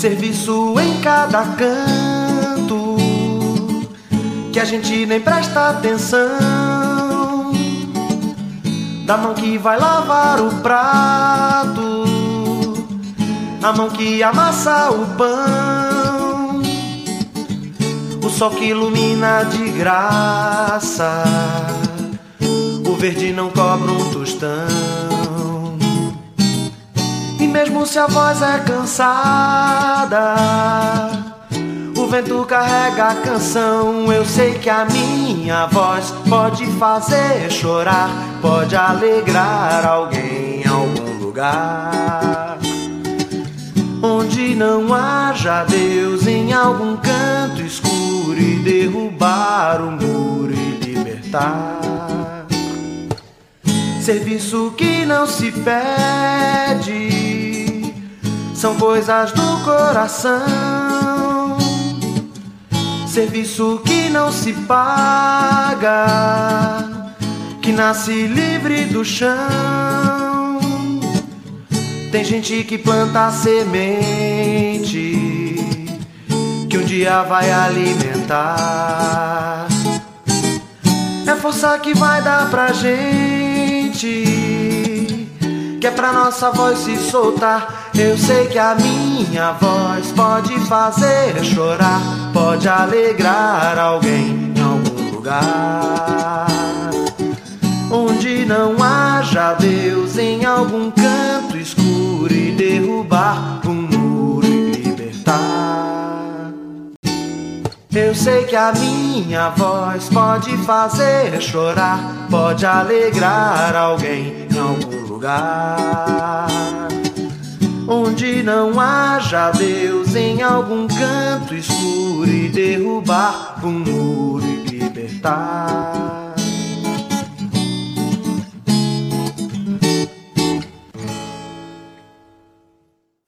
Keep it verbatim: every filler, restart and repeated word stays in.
serviço em cada canto, que a gente nem presta atenção. Da mão que vai lavar o prato, a mão que amassa o pão, o sol que ilumina de graça, o verde não cobra um tostão. E mesmo se a voz é cansada, o vento carrega a canção. Eu sei que a minha voz pode fazer chorar, pode alegrar alguém em algum lugar. Onde não haja Deus, em algum canto escuro, e derrubar o muro e libertar. Serviço que não se pede, são coisas do coração. Serviço que não se paga, que nasce livre do chão. Tem gente que planta a semente, que um dia vai alimentar. É força que vai dar pra gente, que é pra nossa voz se soltar. Eu sei que a minha voz pode fazer chorar, pode alegrar alguém em algum lugar. Onde não haja Deus, em algum canto escuro, e derrubar um muro e libertar. Eu sei que a minha voz pode fazer chorar, pode alegrar alguém em algum lugar. Onde não haja Deus, em algum canto escuro, e derrubar um muro e libertar.